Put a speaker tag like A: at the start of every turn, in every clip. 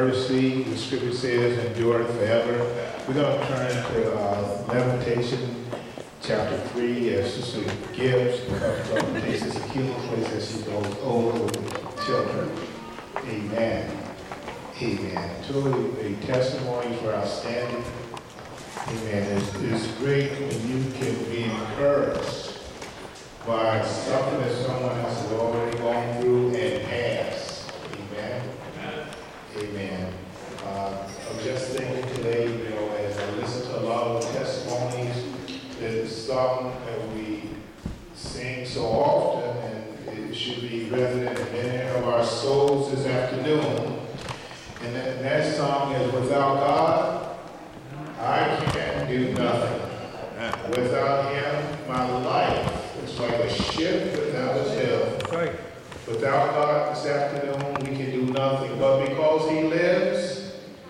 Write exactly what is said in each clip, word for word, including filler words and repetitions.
A: mercy, the scripture says, endureth forever. We're going to turn to uh, Lamentation chapter three as Sister Gibbs uh, takes us a healing place as she goes over with the children. Amen. Amen. Truly a testimony for outstanding. Amen. It's, it's great when you can be encouraged by something that someone else has already gone through and passed. Amen. Amen. Uh, I'm just thinking today, you know, as I listen to a lot of the testimonies, there's some that we sing so often, and it should be resident in many of our souls this afternoon. And that, and that song is, without God, I can't do nothing. Without Him, my life is like a ship without a sail.
B: Right.
A: Without God this afternoon, we can do nothing. But because He lives,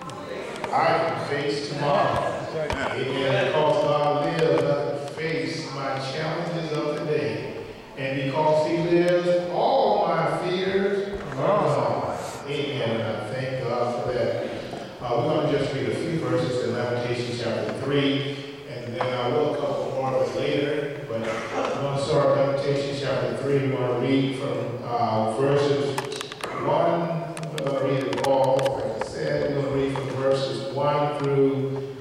A: I can face tomorrow.
B: Right.
A: Amen. Because God lives, I can face my challenges of the day. And because He lives, all my fears are gone. Amen. And I thank God for that. Uh, we're going to just read a few verses in Lamentation chapter three, and then I will a couple more of it later. But I'm going to start Lamentation chapter three. We're going to read from uh, verses one. We're going to read it all. Like I said, we're going to read from verses one through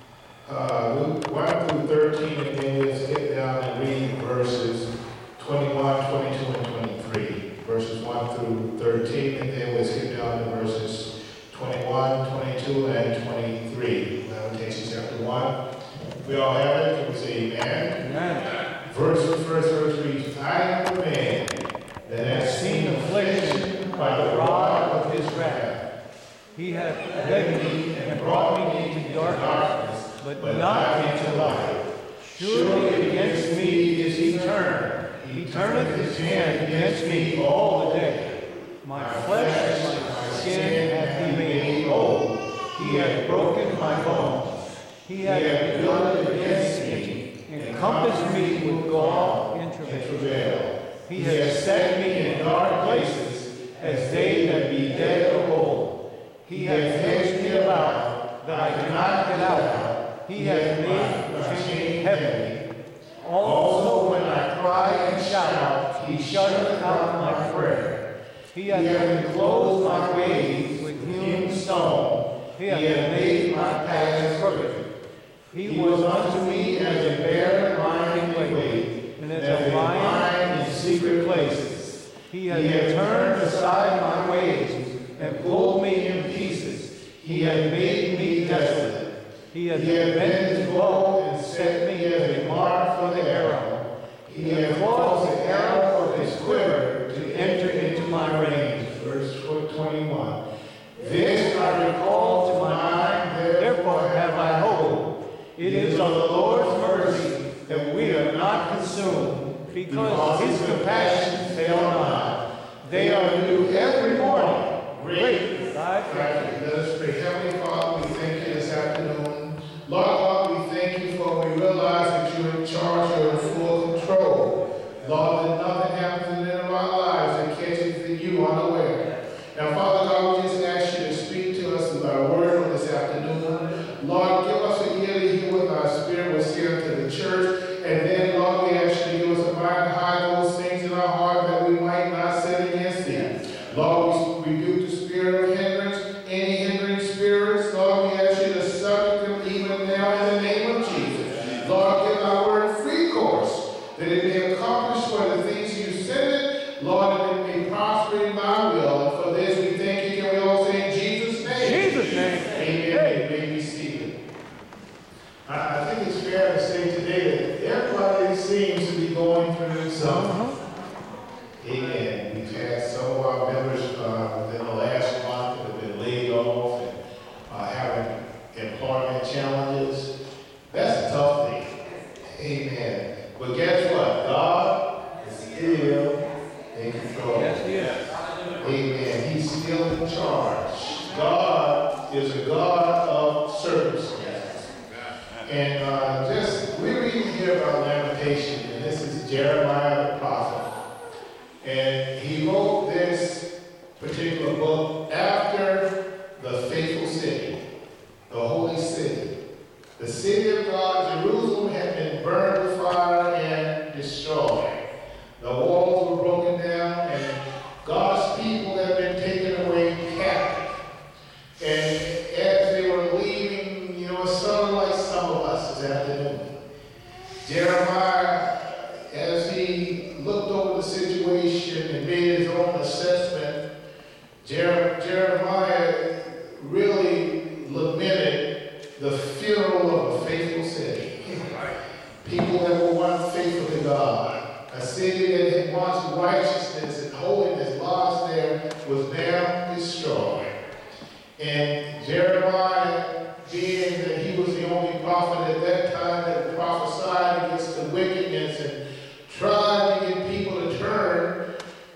A: uh, one through thirteen, and then we'll skip down and read verses twenty-one, twenty-two, and twenty-three. Verses one through thirteen, and then we'll skip down to verses twenty-one, twenty-two, and twenty-three. Lamentation chapter one. We all have it. Can we say amen?
B: Amen.
A: Verse, first verse reads, I am the man that has seen affliction by the rod of His wrath.
B: He hath led me and brought me into darkness, but not into light. Surely against me is He turned. He turneth His hand against me all the day. My flesh and my skin hath He made whole. He hath broken my bones. He hath builded against me, encompassed me with gall and travail. He hath set me in dark places, as they that be dead of old. He hath hedged me about, that I cannot get out. He hath made my shame heavy. Also when I cry and shout, He shutteth out my prayer. He hath enclosed my ways with hewn stone. He hath made my paths crooked. He was unto me as a bear lying in wait, and as a lion in secret places. He hath turned aside my ways, and pulled me in pieces. He hath made me desolate. He hath bent His bow, and set me as a mark for the arrow. He hath caused the arrow of His quiver to enter into my range. Verse twenty-one. This I recall to my mind, therefore have I hope. It is of the Lord's mercy that we are not consumed, because His compassions fail not. They are new every morning. Great is Thy faithfulness.
A: Let us pray. Heavenly Father, we thank You this afternoon. Lord God, we thank You for we realize that You're in charge, You're in full control. Lord, that nothing happens in any of our lives that catches You unaware. Now, Father God, we just ask You to speak to us with our word on this afternoon. Lord, give us an ear to hear what our spirit will say unto the church. And then, Lord, we ask You to give us a mind to hide those things in our heart that we might not sin against Thee. Lord, we rebuke the spirit of hindrance, any hindering spirits. Lord, we ask You to subject them even now in the name of Jesus. Lord, give our word free course, that it may accomplish for the things You sent it. Lord, that it may prosper in Thy will. And for this we thank You. Can we all say in Jesus' name?
B: Jesus' name.
A: Amen. You may be seated. I, I think it's fair to say today that everybody seems to be going through something.
B: Uh-huh.
A: Amen. We've had some of our members uh, in the last month that have been laid off and uh, having employment challenges. That's a tough thing. Amen. But guess what? God is still in control.
B: Yes, He is.
A: Amen. He's still in charge. God is a God of circumstances. And uh, just, we're reading here about Lamentation, and this is Jeremiah the prophet. And he wrote this particular book after the faithful city, the holy city. The city of God, Jerusalem, had been burned with fire and destroyed. The walls were broken down, and God's people had been taken away captive. And as they were leaving, you know, it's sort of like some of us this afternoon. Jeremiah, as he looked over the situation and made his own assessment, Jer- Jeremiah really lamented the funeral of a faithful city. People that were once faithful to God. A city that had once righteousness and holiness lodged there was now destroyed. And Jeremiah, being that he was the only prophet at that time that prophesied against the wickedness and tried to get people to turn,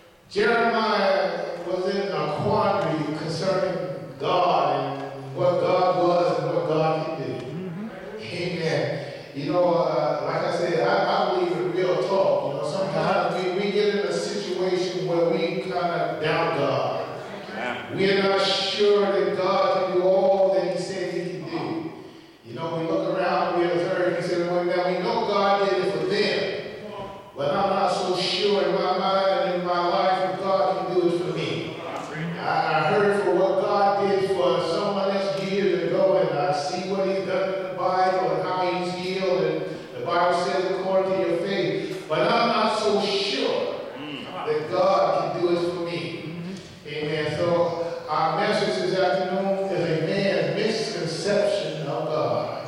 A: Jeremiah was in a quandary concerning God and what God was and what God could do. Mm-hmm. Amen. You know, uh, like I said, I, I believe in real talk. You know, sometimes we, we get in a situation where we kind of doubt God. We are not sure that God can do all that he said he can do. You know, we look around, we observe, and say, well, now we know God did it for them. But I'm not so sure in my mind and in my life if God can do it for me. I, I heard for what God did for someone else years ago, and I see what he's done in the Bible and how he's healed, and the Bible says according to your faith. But I'm not so sure that God can do it for me. Amen. So our message this afternoon is a man's misconception of God.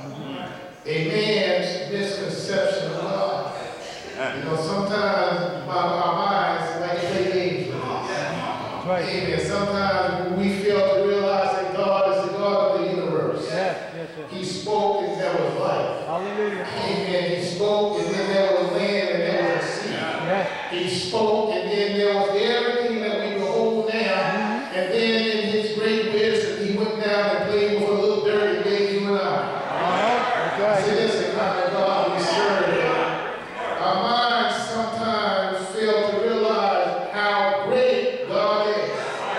A: A man's misconception of God. You know, sometimes my, our minds like to play games with us. Right. Amen. Sometimes we fail to realize that God is the God of the universe. Yes, yes, yes. He spoke and there was life. Hallelujah. Amen. He spoke and then there was land and there was a sea. Yes. He spoke and then there was everything that we behold now. Mm-hmm. And then in his great wisdom, he went down and played with a little dirty baby you and I. Uh-huh. That's right. See, this is the kind of God we serve. Our minds sometimes fail to realize how great God is.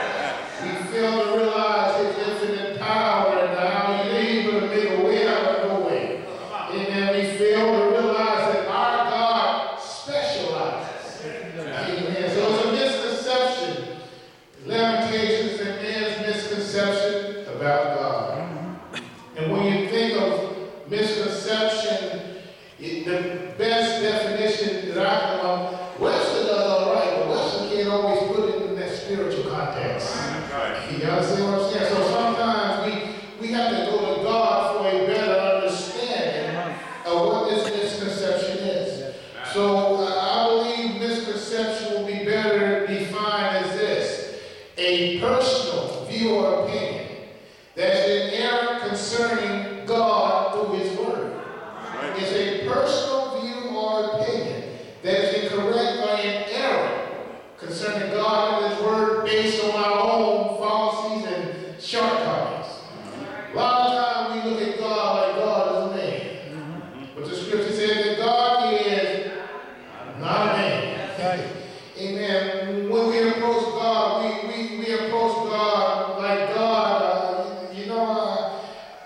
A: We fail to realize his infinite power and how he's able to make a way out of no way. And then we fail to realize that our God specializes. Amen. So it's a misconception. Lamentations and man's misconception about God. And when you think of misconception, it, the best definition that I can um, Webster does all right, but Webster can't always put it in that spiritual context. You understand what I'm saying? So sometimes we, we have to go to God for a better understanding of what this misconception is. So uh, I believe misconception will be better defined as this: a personal view or opinion that's in error concerning God through his word. It's a personal view or opinion that is incorrect or in error concerning God and his word based on our own fallacies and shortcomings. A lot of times we look at God like God is a man. But the scripture says that God is not a man. Amen. When we approach God, we, we, we approach God like God, uh, you know, uh,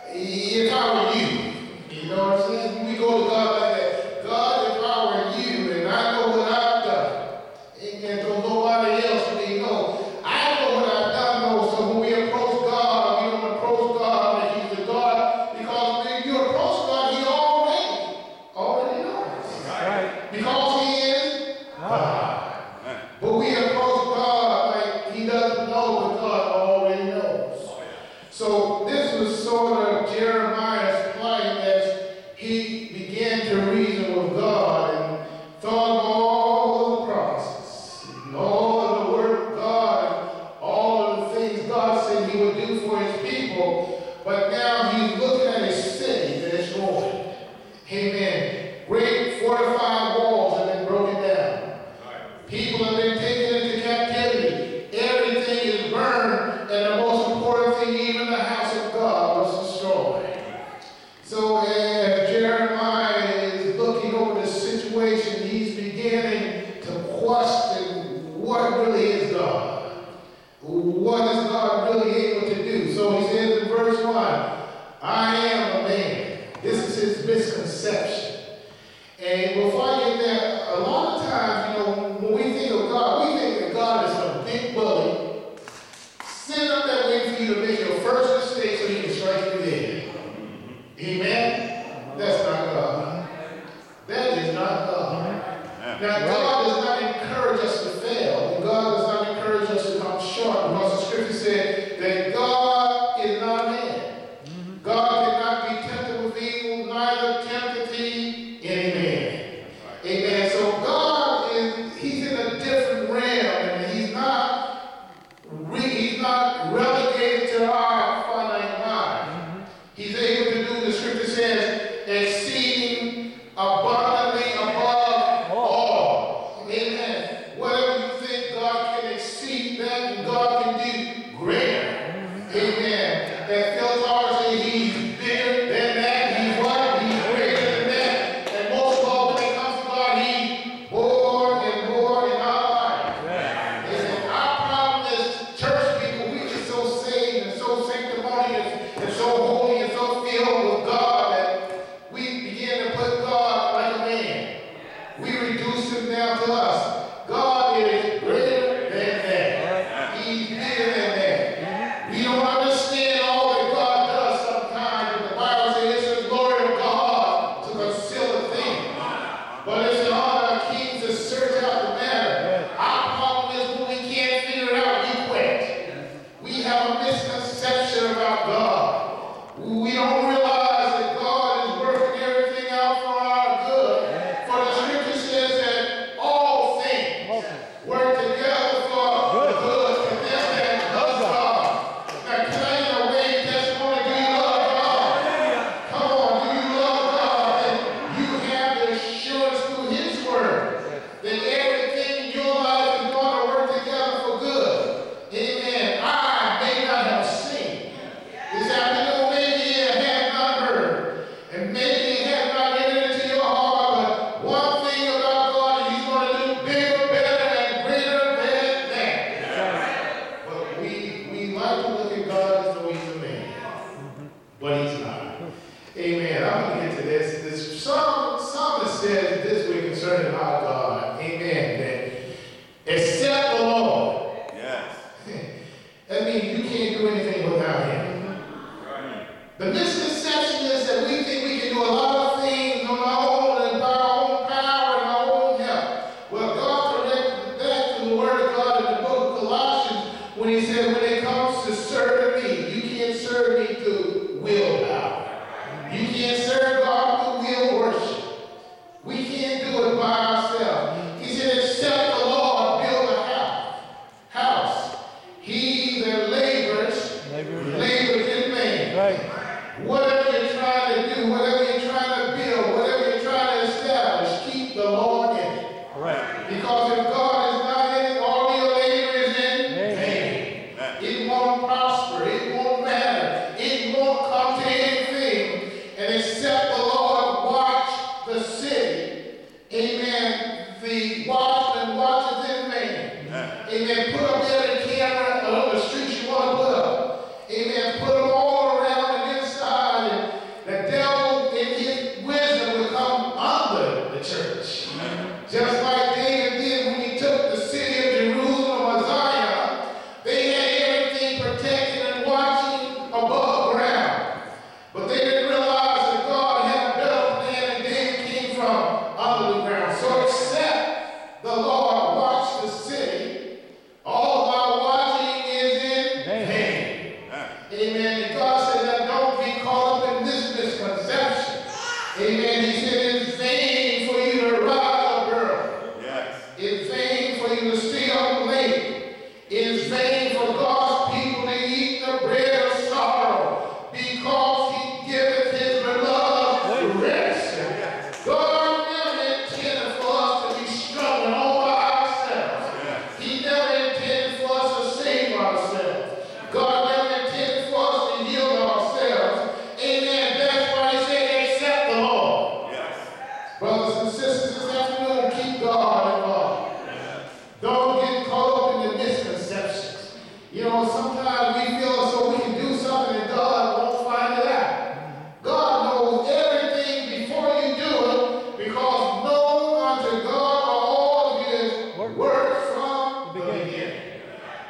A: if I were you, you know what I'm saying? We go to God like that. God, if I were you, and I know what I've done, amen, don't nobody else may know. I know what I've done, though, so when we approach God, we don't approach God like he's a God, because when you approach God, he already, already knows. Right. Because he is God. But we approach God like he doesn't know, but God already knows. So this was sort of Jeremiah's plight as he began to reason with God and thought of all of the promises, and all of the word of God, and all of the things God said he would do for his people. But now he's looking at a city that is ruined. Amen. Great fortified walls have been broken down. People have been taken into captivity. Everything is burned, and the most important thing, even the house of God was destroyed. So as Jeremiah is looking over the situation, he's beginning to question what really is God. What is God really able to do? So he says misconception. And before I get there, a lot of times, you know, when we think of God, we think that God is some big bully, sitting up there waiting for you to make your first mistake so he can strike you dead. Amen? That's not God. That is not God. Now, God does not encourage us to fail, and God does not encourage us to come short, because the scripture said that God is not a man. God cannot be tempted with evil, neither tempteth he any man. Amen. So God is, he's in a different realm, and he's not, he's not relegated to our finite mind. He's able to do, the scripture says, exceeding abundantly above all. Amen. Whatever you think God can exceed that, and God can do greater. Amen. That Phil Tars says he's bigger than that. He's what? He's greater than that. And most of all, when it comes to God, he's more and more in our life. Amen. Our problem is church people, we just so saved and so sanctimonious and so holy and so filled with God that we begin to put God like a man. We reduce him down to us. God is greater than that. He's bigger than that. We don't understand all that God does sometimes, but the Bible says it's the glory of God to conceal a thing. But it's an honor of kings to search out the matter. Our problem is when we can't figure it out, we quit. We have a misconception about God. We don't realize that God is working everything out for our good. For the scripture says that all things work together for the good to them that love God. Now, can I get a wave testimony? Do you love God? Come on, do you love God? And you have the assurance through his word that everything in your life is going to work together for good. Amen. I may not have seen this afternoon, maybe it had not heard, and maybe it had not entered into your heart, but one thing about God is he's going to do bigger, better, and greater than that. But we, we like to look at God as though he's a man, but he's not. Amen. I'm going to get to this. This psalm, psalmist says this way concerning our God. Amen. That except the Lord.
C: Yes.
A: That means you can't do anything without him. The misconception is that we think we can do a lot of things on our own and by our own power and our own help. Well, God corrected that to the word of God in the book of Colossians when he said, when it comes to serving me, you can't serve me through willpower. You can't serve God through will worship. We can't do it by ourselves. He said, except the Lord build a house. House. He that labors,
B: Labors.
A: labors in vain.
B: Right.
A: Whatever you're trying to do, whatever you're trying to build, whatever you're trying to establish, keep the Lord in it.
B: Correct.
A: Because if God is not in it, all your labor is in vain. It won't prosper. It won't matter. It won't come to anything. And except the Lord watch the city, amen, the watchman watches in vain. Amen. Put up there the camera on the streets you want to put up. Amen. Put them all around and inside. And the devil in his wisdom will come under the church. Just like David did when he took the city of Jerusalem or Zion. They had everything protected and watching above ground. But they didn't realize that God had a better plan and David came from under the ground. So except the Lord watch the city, all of our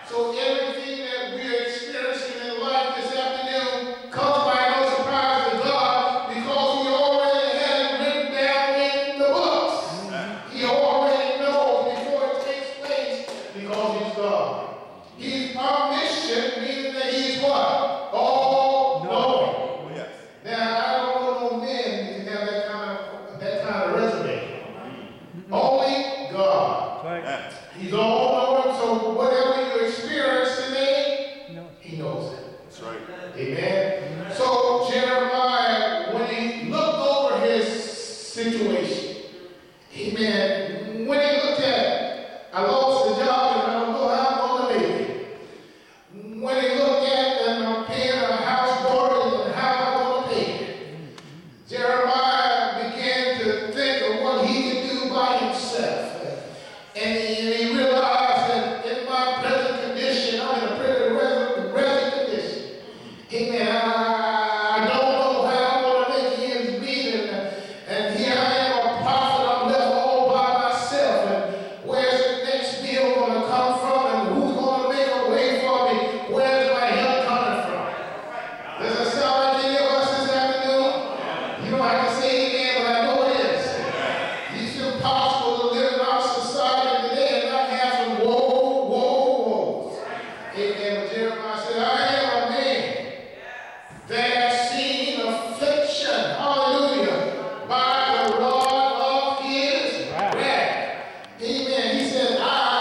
A: So everything that we are experiencing in life this afternoon comes by no surprise to God because He already had it written down in the books. He already knows before it takes place because He's God. He's omniscient, meaning that He's what? All knowing. Yes. Now I don't know no men who can have that kind of that kind of resume. Only God.
B: Right.
A: He's all knowing, so whatever you experience today, no. He knows it.
C: That's right.
A: Amen. So Jeremiah, when he looked over his situation, amen, when he looked at, I lost the job and I don't know how I'm going to make it. When he looked at and I'm paying a house mortgage and how I'm going to pay it, Jeremiah began to think of what he could do by himself. And he, and he realized that in my present condition, I'm in a pretty present, present condition. Amen. I, I don't know how I'm going to make ends meet. And, and here I am, a prophet. I'm left all by myself. And where's the next bill going to come from? And who's going to make a way for me? Where's my help coming from? Does it sound like any of us this afternoon? You don't have to say amen, but I know it is. It's impossible to live in our society today and not have some woe, woe, woes. Amen. But Jeremiah said, I am a man that has seen affliction, hallelujah, by the rod of his wrath. Amen. He said,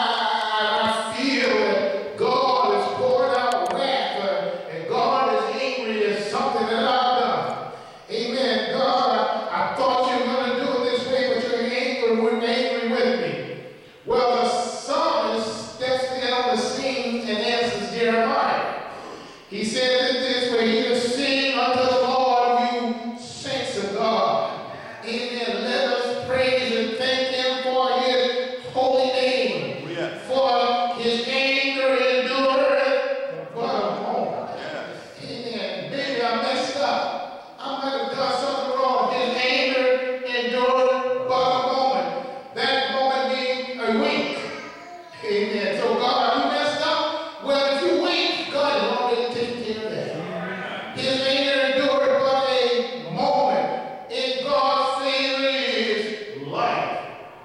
A: I, I feel that God is pouring out wrath uh, and God is angry at something that I've done. Amen. God, I, I thought you were going to do it this way, but you're angry, we're angry with me. Well, the psalmist steps in on the scene and answers Jeremiah. He says it this way, he is sing unto the Lord, you saints of God. Amen. Let us praise and thank Him for His holy name.
C: Yes.
A: For His anger endureth for a moment.
C: Yes.
A: Amen. Maybe I messed up. I might have done something wrong. His anger endured but a moment. That moment means a wink. Amen. So God, are you messed up? Well, if you wink, God has already taken care of that. His anger endured but a moment. In God's favor is life.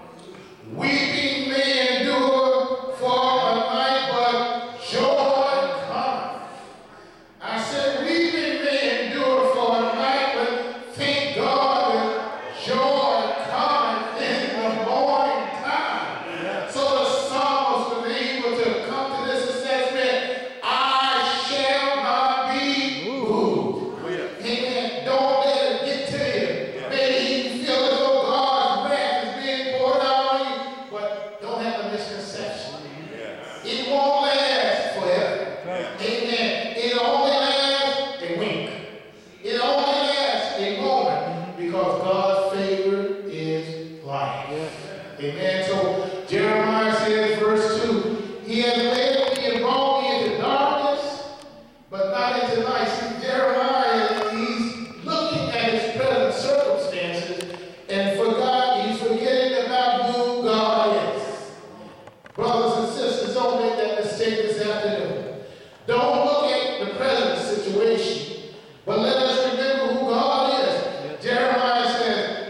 A: Weeping may endure for a night, but joy cometh. I said, weeping may endure for a night, but thank God that joy cometh in the morning time. So the psalmist was able to come to this assessment, I shall not be moved. Amen. Don't let it get to you. Maybe you feel as though God's wrath is being poured out on you, but don't have a misconception. It won't last forever. Amen. It only lasts a wink. It only lasts a moment because God's favor is life. Amen. So Jeremiah says, verse two, He has led me and brought me into darkness, but not into light. See, Jeremiah, he's looking at his present circumstances and forgot, he's forgetting about who God is. Brothers and sisters, don't make that mistake this afternoon. Don't look at the present situation, but let us remember who God is. Jeremiah says,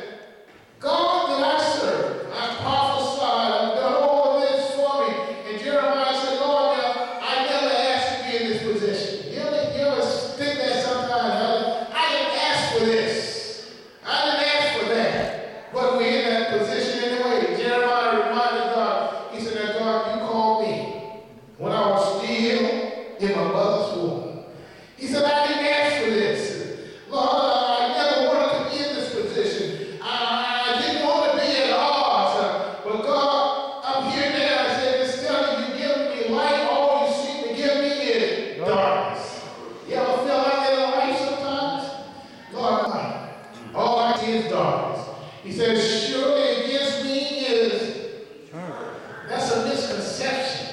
A: God that I serve, I prophesied, I've done all of this for me. And Jeremiah said, Lord, now, I never asked to be in this position. You ever, you ever think that sometimes? I, I didn't ask for this. I didn't ask for that. But we're in that position anyway. Jeremiah reminded God, he said, now God, you called me when I was still in my mother's womb. He said, I didn't ask for this. Lord, I never wanted to be in this position. I, I didn't want to be at odds. Uh, but God, I'm here now. I said, instead of you giving me light, all you seem to give me is darkness. You ever feel like that in life sometimes? God, light. All I see is darkness. He says, surely against me is, that's a misconception.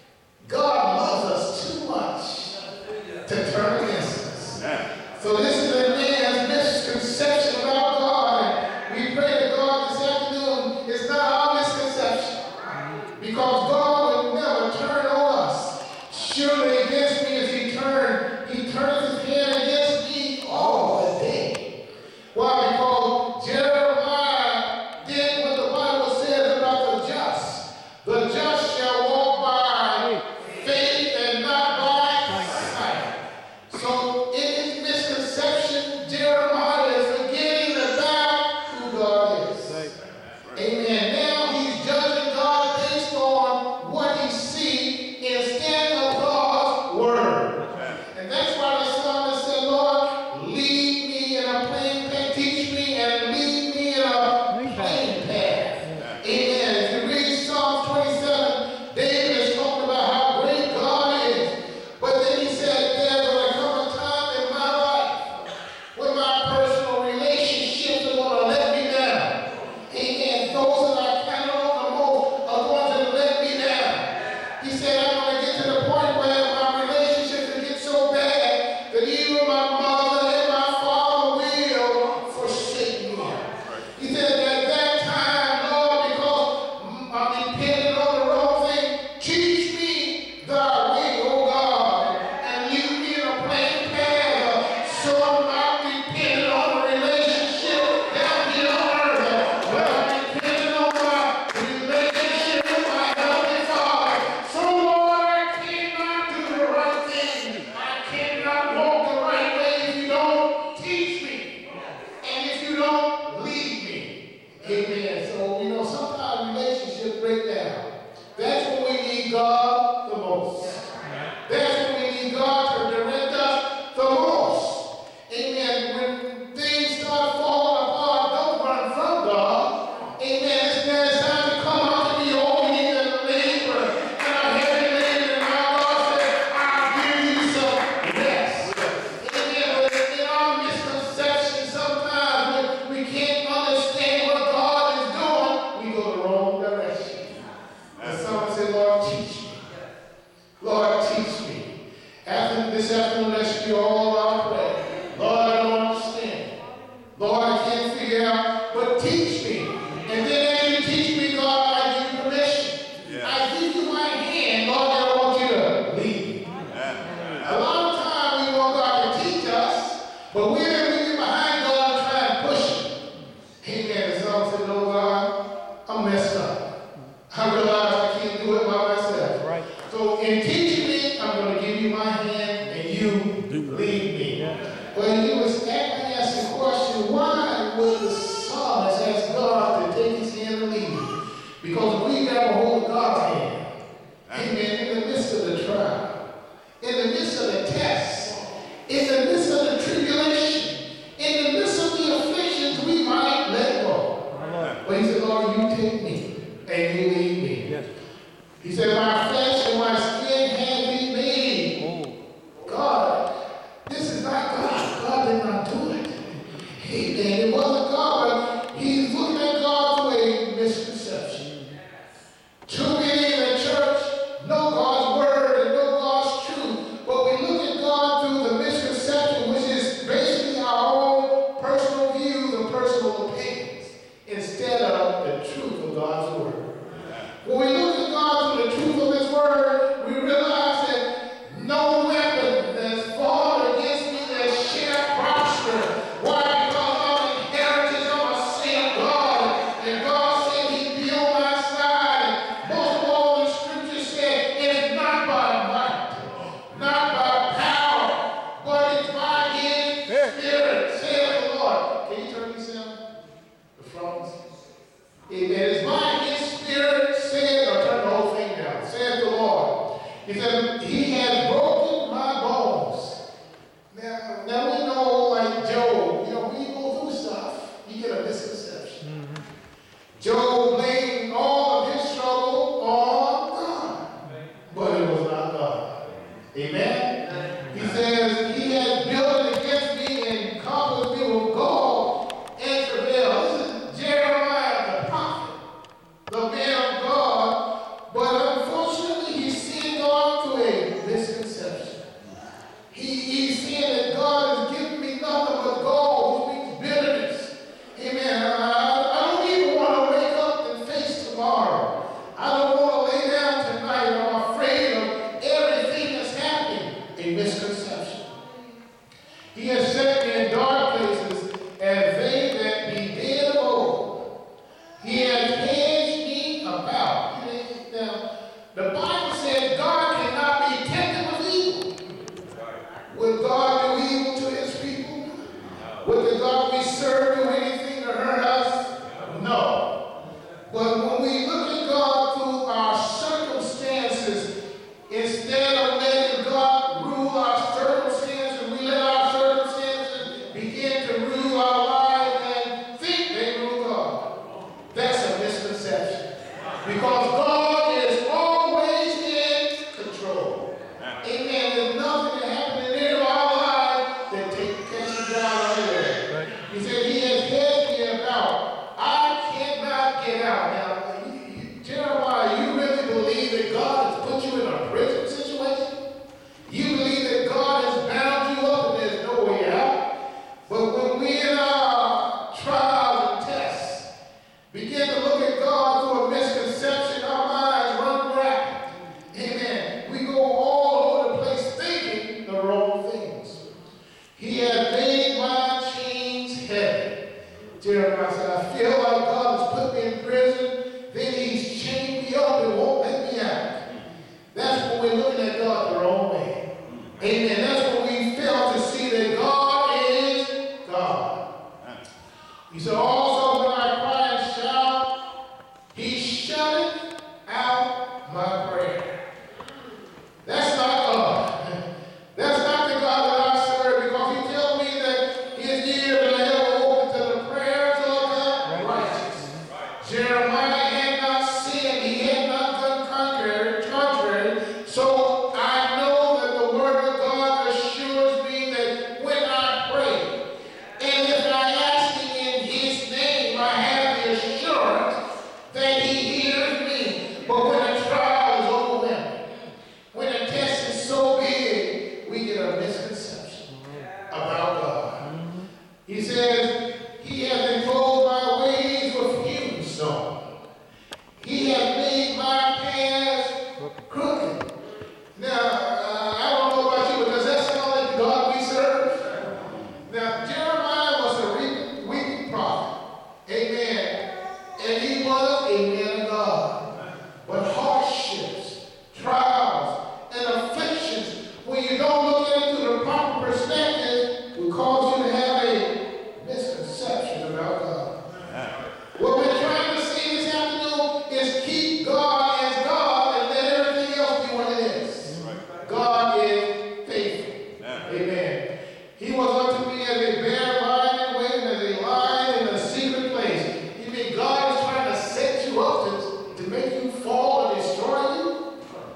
A: God loves us too much to turn against us. So this is a man's misconception about God. And we pray to God this afternoon, it's not our misconception. Because God will never turn on us. Surely against me is he turned. He turns his hand against me all the day. Why? Because Jeremiah did what the Bible says about the just. The just shall walk by faith and not by sight. So in his misconception, Jeremiah is forgetting about who God is. Amen. Now he's judging God based on what he sees instead of God's word. And that's why the psalmist said, Lord, lead me in a plain path, teach me and lead me in a plain path. Amen. If you read Psalm twenty-seven, David is talking about how great God is. But then he said, there's going to come a time in my life when my personal relationships are going to let me down. Amen. Those that I counted on the most are going to let me down. He said, I'm going to get to the point where my relationships will get so bad that even my mother and my father will forsake me. He said, at that time, Lord, because I'm dependent on the wrong thing, teach me thy way, O God, and lead me in a plain path, so I'm not dependent on the relationship down here on earth, but I'm dependent on my relationship with my Heavenly Father. So, Lord, I cannot do the right thing. I cannot walk the right way if you don't teach me and if you don't lead me. Amen. So, you know, sometimes relationships break down. That's when we need God the most. That's when we need God to direct us the most. Amen. When things start falling apart, don't run from God. Amen. It's now it's time to come out to me, all ye that labor and are heavy laden, and our God said, I'll give you some rest. Amen. But in our misconception, sometimes when we can't understand what God is doing, we go the wrong direction. And someone said, Lord, teach me. Lord, teach me. After this afternoon, that should be all our prayer. Lord, I don't understand. Lord, I can't figure out, but teach me. And then after you teach me, God, I give you permission. I give you my hand, Lord, I want you to lead. A lot of times we want God to teach us, but we're we get behind God and try and push him. Amen. And someone said, no, God, I'm messed up. I realize I can't do it by myself.
B: Right.
A: So in teaching me, I'm going to give you my hand and you lead me. Well, he was asking the question, why would the psalmist ask God to take his hand and lead him? Because we never hold God's hand. Amen. In the midst of the trial, in the midst of the test, in the midst of the tribulation, in the midst of the afflictions, we might let go. But he said, Lord, you take me and you lead me.
B: Yes.
A: He said, my flesh and my skin have been made.
B: Oh.
A: God, this is not God. God did not do it. Amen. It wasn't God, but he's looking at God through a misconception. Too many in the church know God's word and know God's truth, but we look at God through the misconception, which is basically our own personal views and personal opinions, instead of the truth of God's word. When we look at God through the truth of his word, we realize that no weapon that's formed against me that shall prosper. Why? Because I'm inherited, I'm a saint of God, and God said he'd be on my side. Most of all, the scripture said it's not by might, not by power, but it's by his spirit, says the Lord. Can you turn these down? The fronts. Amen. It's by his spirit, said, or turn the whole thing down, says the Lord. He said, he has broken my bones. Now, now we know, like Job, you know, when you go through stuff, you get a misconception.
B: Mm-hmm.
A: Job blamed all of his struggle on God, but it was not God. Amen? He says, he has built against me and compassed me with gall and travail. This is Jeremiah the prophet, the man of God, but unfortunately he's seeing God through a misconception. He, he's seeing that God has given me nothing but gall, which means bitterness. Amen. I, I don't even want to wake up and face tomorrow. I don't want to lay down tonight. I'm afraid of everything that's misconception. He has set me in dark places as they that be dead of old. He has hedged me about. Now, the Bible says God cannot be tempted with evil. Would God do evil to his people? Would the God we serve do anything to hurt us? No. But when we look at God through our circumstances, instead of letting God rule our circumstances, we let our circumstances begin to rule our lives and think they rule God. That's a misconception. Because God is always in control. Amen. There's nothing that happens in any of our lives that take catches God anywhere. He said he has hedged me about. I cannot get out. Now, you, you, Jeremiah, you really believe that God has put you in a prison situation? You believe that God has bound you up and there's no way out? But when we in our trials and tests begin to look at God through a misconception, our minds run rapid. Amen. We go all over the place thinking the wrong things. He has made my chains heavy. Jeremiah said, I feel like God has put me in prison, then he's chained me up and won't let me out. That's when we're looking at God the wrong way. Amen. That's when we fail to see that God is God. He said, also when I cry and shout, he shut out my prayer. That's not God. That's not the God that I serve, because he tells me that his ears are ever open to the prayers of the righteous. Jeremiah had not sinned. He had not done contrary. contrary. So I know that the word of God assures me that when I pray, and if I ask it in his name, I have the assurance that he hears me. But when a trial is overwhelming, when a test is so big, we get a misconception about God. He says, he has enclosed my ways with hewn stone. He has made my paths crooked. Now, uh, I don't know about you, but does that sound like the God we serve? Now, Jeremiah was a weeping, weeping prophet. Amen. And he was a man of God. But hardships, trials, and afflictions, when you don't look at it through the proper perspective, will cause you to have a misconception about God. What we're trying to say this afternoon is keep God as God and let everything else be what it is. God is faithful. Amen. He was unto me as a bear lying in wait and as a lion in a secret place. You mean God is trying to set you up to, to make you fall and destroy you?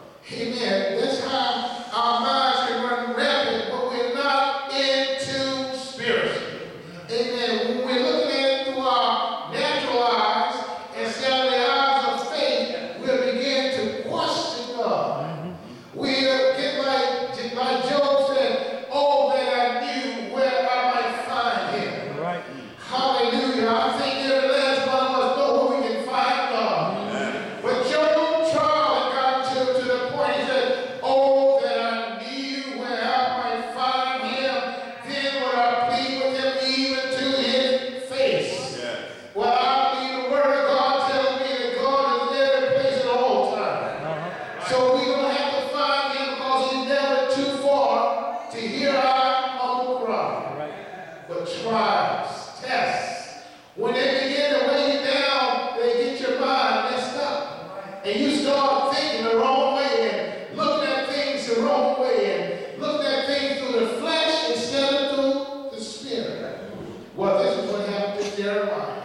A: Amen. That's how our minds can run rapid, but we're not into spiritual. Amen. When we're looking at it through our natural eyes instead of the eyes of faith, we'll begin to question God. We'll get like, like Job said, oh, that I knew where I might find him.
B: Right.
A: Hallelujah. I think every last one of us know where we can find God. But Job trial and got to, to the point he said, oh, that I knew where I might find him, then would I plead with him even to his face. Well, I believe the word of God tells me that God is every place at all times. So we don't have to find him because he's never too far to hear our humble cry. But trials, tests, when they begin to weigh you down, they get your mind messed up. And you start thinking the wrong way and looking at things the wrong way and looking at things through the flesh instead of through the spirit. Well, this is what happened to Jeremiah.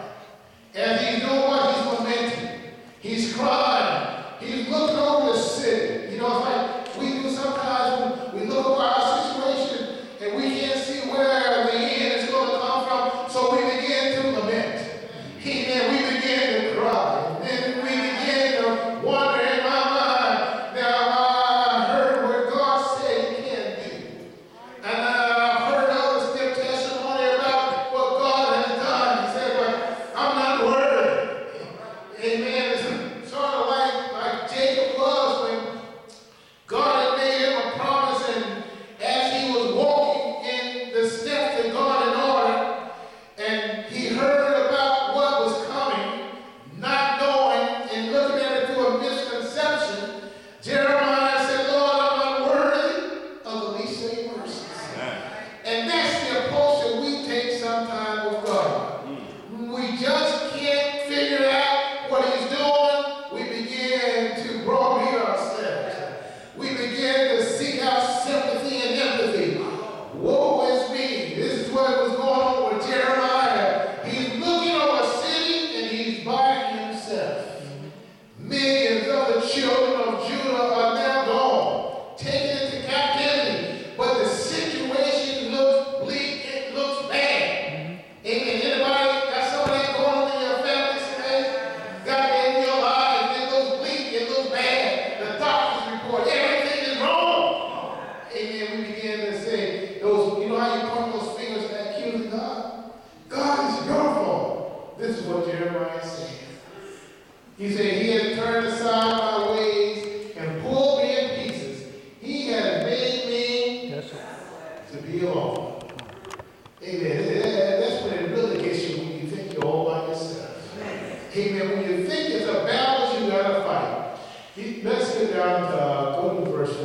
A: As he's doing what he's lamenting, he's crying, he's looking over the city. You know, it's like we do sometimes when we look over our situation and we can't see where the end is going to come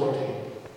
A: fourteen.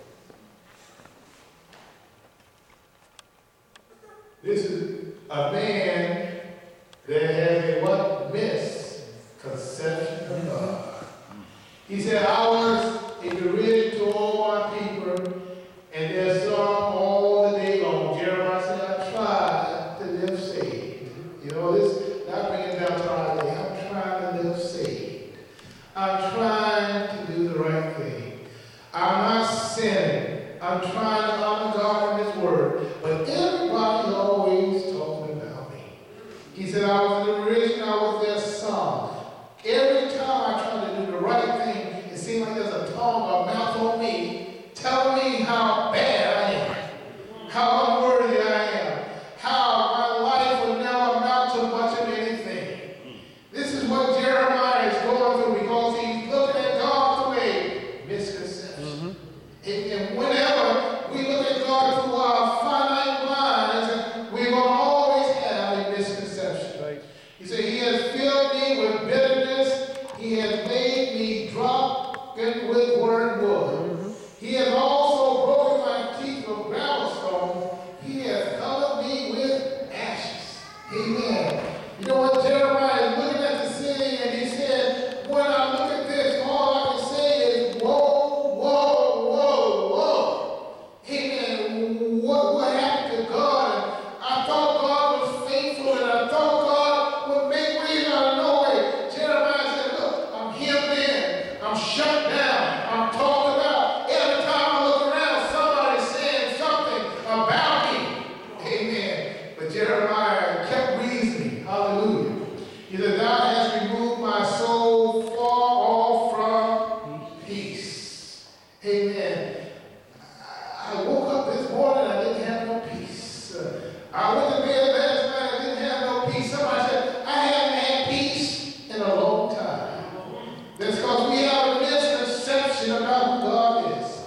A: This is a man that has a what? Misconception of God. He said, I was, if you read it to all my people, and there's some all the day long. Jeremiah said, I tried to live saved. You know, this, not bringing down to our day. I'm trying to live saved. I'm trying to do the right thing. I'm not sinning. I'm trying to honor God in His Word. But everybody's always talking about me. He said, I was in the religion, I was their son. Every time I try to do the right thing, it seems like there's a tongue or mouth on me telling me how bad I am, how unworthy I am, how my life will never amount to much of anything. This is what Jeremiah is going through because he's looking at God through a misconception. Mm-hmm. and, and whenever we look at God through our finite minds, we're going to always have a misconception. Right. He said, He has filled me with bitterness. He has made me drunken with wormwood. Mm-hmm. He has also broken my teeth with gravelstone. He has covered me with ashes. Amen. You know what? Jeremiah is looking at the city and he said, when I look at this, all I can say is, whoa, whoa, whoa, whoa. Amen. What, what happened to God? I thought God was faithful and I thought God would make ways out of no way. Jeremiah said, look, I'm hemmed in. I'm shut down. I'm talked about. Every time I look around, somebody's saying something about me. Amen. But Jeremiah kept reasoning. Hallelujah. He said, God has removed my soul far off from peace. Amen. I woke up this morning, I didn't have no peace. Uh, I went to bed last night, I didn't have no peace. Somebody said, I haven't had peace in a long time. That's because we have a misconception about who God is.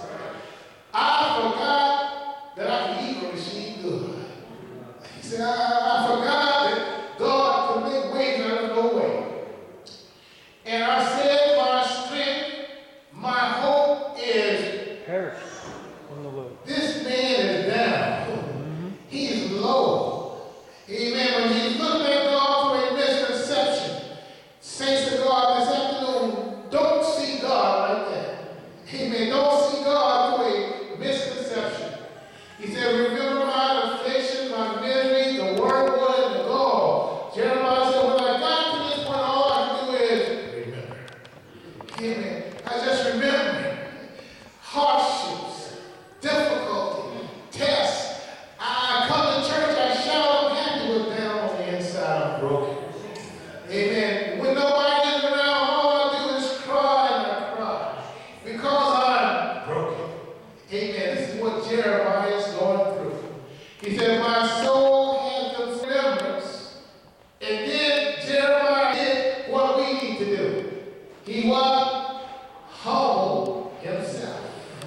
A: I forgot that I can even receive good. He said, I, I forgot that God can make ways out of no way. And I said, my strength, my hope is
B: perish on the Lord.
A: this man is down. Mm-hmm. He is low. Amen. When he's looking at God through a misconception, saints of God this afternoon, don't see God like that. Amen. Don't see God through a misconception. He said, remember my affliction, my misery, the wormwood, and the gall. Jeremiah said, when I got to this point, all I can do is remember. Amen. I just remember hardships, difficulty, tests. I come to church, I shout, I'm happy, but down on the inside, I'm broken. Amen. When nobody is around, all I do is cry and I cry because I'm broken. Amen. This is what Jeremiah is going through. He said, my soul has the remembrance. And then Jeremiah did what we need to do. He was humble himself.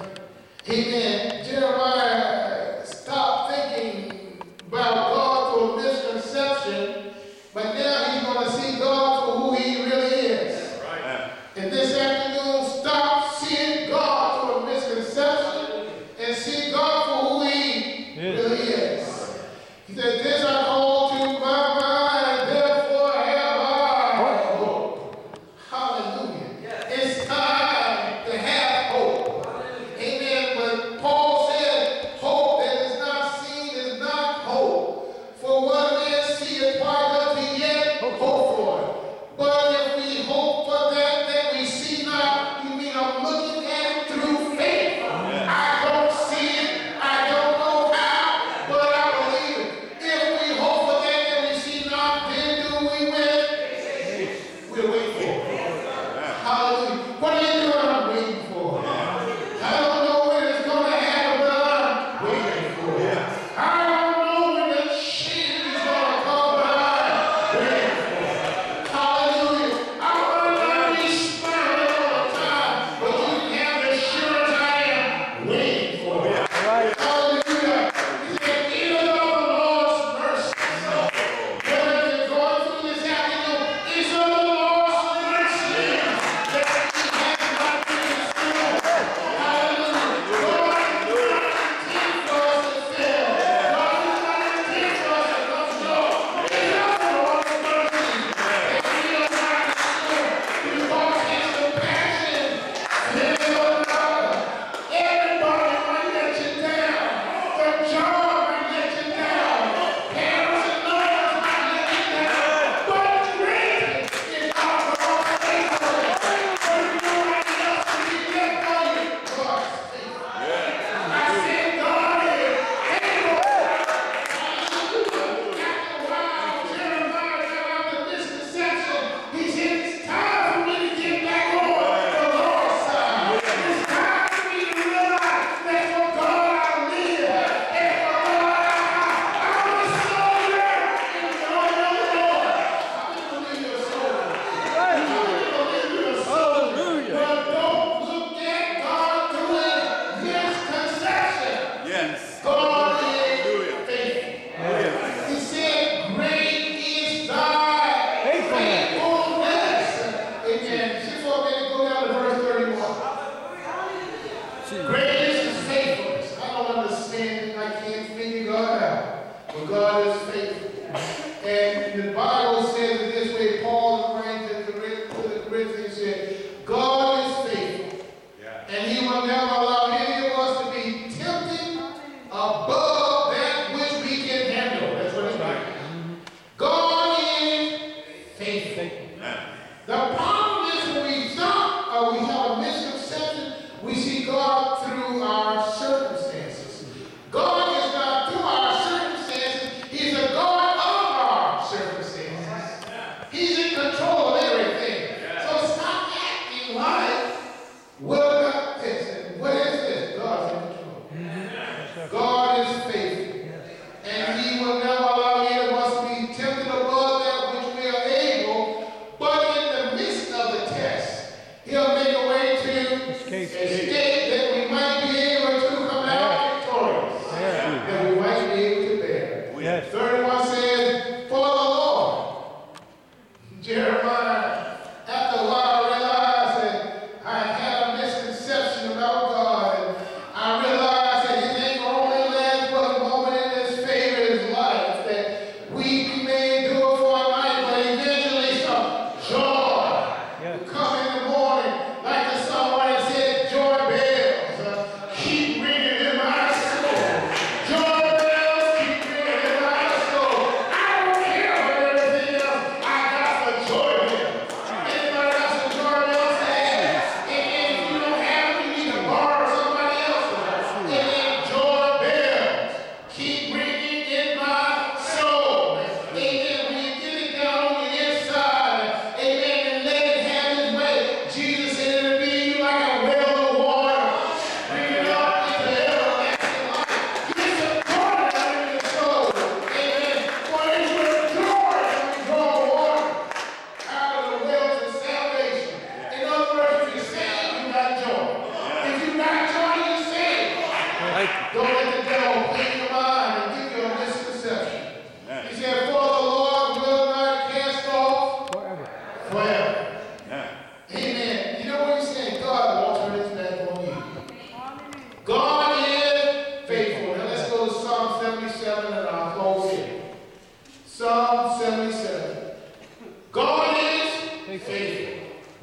A: Amen. Jeremiah stopped thinking about God through a misconception, but now he's going to see God for who He really is. Right. And this afternoon, stop seeing God through a misconception and see God for who He yes. really is. He said, this I call to my mind, therefore have I hope. Hallelujah. Yes. It's time to have hope. Amen. But Paul said, saying I can't figure God out. But God is faithful. And the Bible says it this way, Paul writes to the Corinthians, said, God is faithful. Yeah. And he will never allow any of us to be tempted above that which we can handle. That's what it's like. God is faithful. The problem is when we thought or we have a misconception, we see God through our circumstances. God is not through our circumstances. He's a God of our circumstances. He's in control of everything. So stop acting like, well, God, listen, what is this? God's in control. God is faithful. And he will never allow any of us to be tempted above that which we are able. But in the midst of the test, he'll make a way to escape, escape that we might be able to come out victorious. Yeah. That we might be able to bear. Yes. thirty-one says, for the Lord. Jeremiah, after a while, I realized that I had a misconception about God. And I realized that his anger only lasts but a moment in his favor is life. That we may endure for a night, but eventually some joy will come in the morning. Like the songwriter said, joy bells uh, keep ringing in my soul. Joy bells keep ringing in my soul. I don't care about everything else. I got the joy bells. Anybody got some joy bells? Hey, and if you don't have them, you need to borrow somebody else's. And then joy bells keep ringing in my soul. Amen. When you get it down on the inside, amen, and let it have its way. Jesus said it'll be you like a well of water. Bring it up into everlasting life. Get some joy down in your soul. Amen. For it's with joy that we draw water out of the wells of salvation. In other words, if you're saved, you got joy. If you got joy, you're saved. Don't let the devil play your mind and give you a misconception. He said, for the Lord will not cast off
B: Forever.
A: forever. Amen. You know what he's saying? God won't turn his back on you. God is faithful. Now let's go to Psalm seventy-seven and I'll close here. Psalm seventy-seven. God is faithful.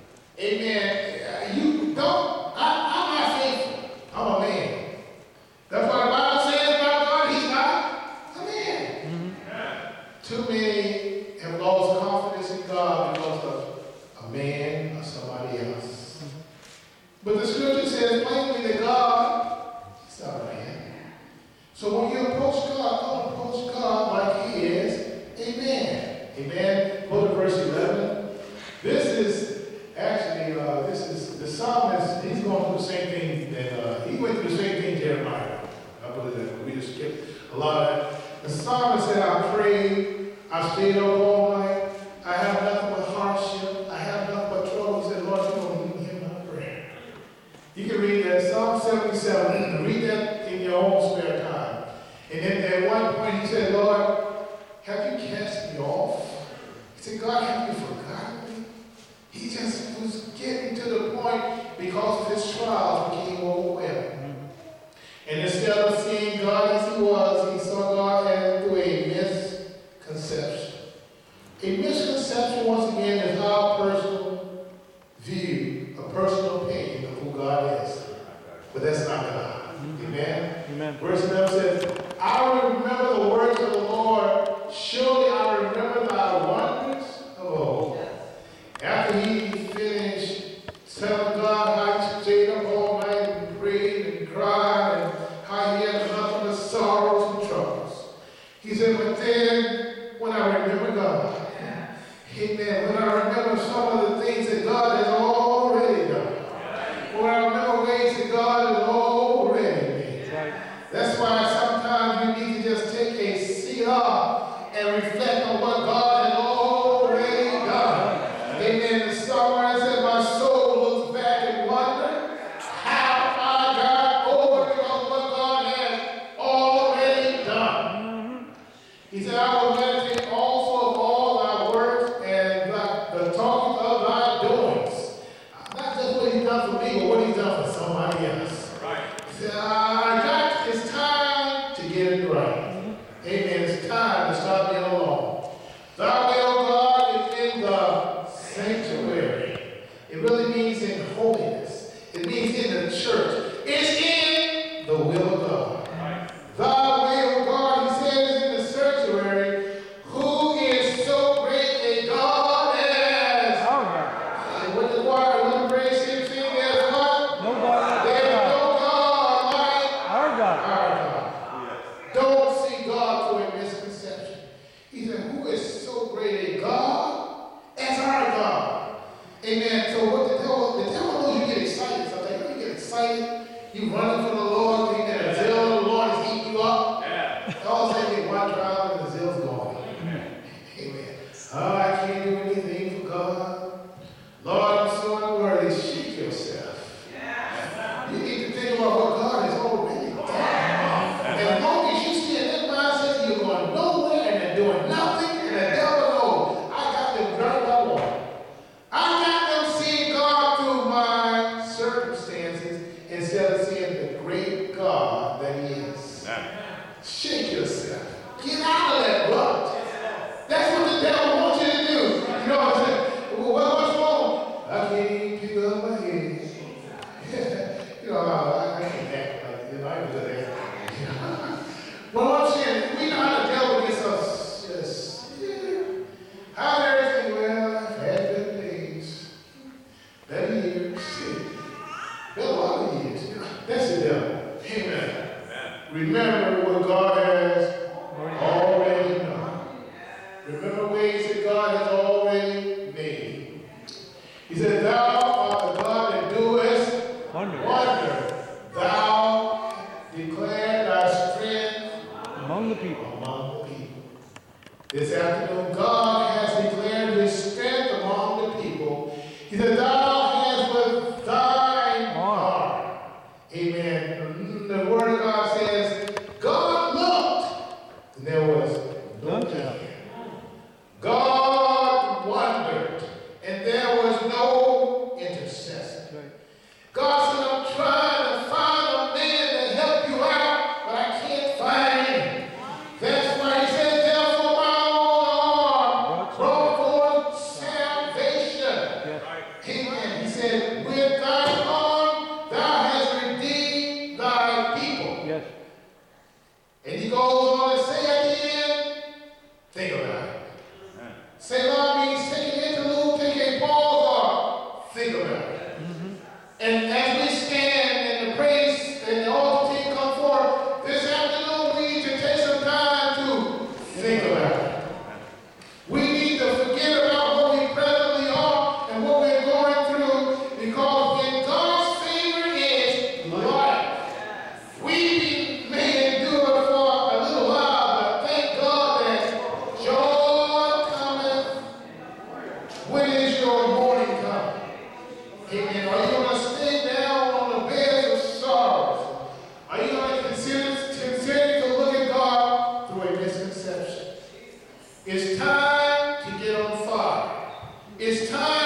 A: Amen. You don't, I, I'm not faithful. I'm a man. That's what the Bible says about God. He's not a man. Too many have lost confidence in God because of a man or somebody else. But the scripture says plainly that God is not a man. So when you approach God, don't approach God like he is. Amen. Amen. Go to verse eleven. This is actually, uh, this is the psalmist, he's going through the same thing that, uh, he went through the same thing Jeremiah. I believe that we just skipped a lot of that. The psalmist said, I prayed, I stayed up all night, I have nothing but hardship, I have nothing but trouble. He said, Lord, you don't even hear my prayer. You can read that, Psalm seventy-seven, read that in your own spare time. And then at one point he said, Lord, have you cast me off? He said, God, have you forgotten me? He just was getting to the point because of his trials became overwhelmed. And instead of seeing God as he was, he saw God as through a misconception. A misconception, once again, is our personal view, a personal opinion of who God is. But that's not God. Amen? Amen. Verse eleven says, I will remember the words of the Lord. Surely I remember thy wonders of old. After he finished telling God how he stayed up all night and prayed and cried and how he had nothing but sorrows and troubles, he said, but then when I remember God, amen, when I remember some of the things that God has already done, when I remember ways that God has already made, that's why sometimes you need to just take a Selah and reflect on what God has already done. Amen. The songwriter said, my soul looks back and wonder how I got over because of what God has already done. He said, I will meditate also of all thy works and the talking of thy doings. Not just what he's done for me, but what he's done for somebody else. Right. He said, I got, it's time that is. Shake yourself. Get out of that rut. That's what the devil wants you to do. You know what I'm saying? Well, what, what's wrong? I can't pick up my head. You know, I, I can't act like, you know, I can just act. You know? But what I'm saying, we know how the devil gets us. Just, yeah. How everything? Well, I've had better days, better years, better lot of years. You know, that's the devil. Amen. Remember what God has already done. Remember ways that God has already made. He said, thou art the God that doest wonder. wonder. Thou declare thy strength
B: among the people.
A: Among the people. This afternoon, God has declared his strength among the people. He said, thou hast with thine arm. Amen. The word of God says, God looked, and there was no man. God wondered, and there was no intercessor. God said, I'm trying to find a man to help you out, but I can't find him. That's why he said, therefore my own arm brought forth salvation. Amen. He said, with thy arm thou hast redeemed thy people.
B: Yes.
A: And he goes on to say at the end, think about it. Selah means take an interlude, take a pause, or think about it. Mm-hmm. And as we stand and the praise and the altar team come forward, this afternoon we need to take some time to think about it. We need to forget about what we presently are and what we're going through, because in God's favor is life. We may endure for a little while, but thank God that joy cometh. When is your morning coming? Amen. Are you going to stay down on the bed of sorrows? Are you going to consider, consider to look at God through a misconception? It's time to get on fire. It's time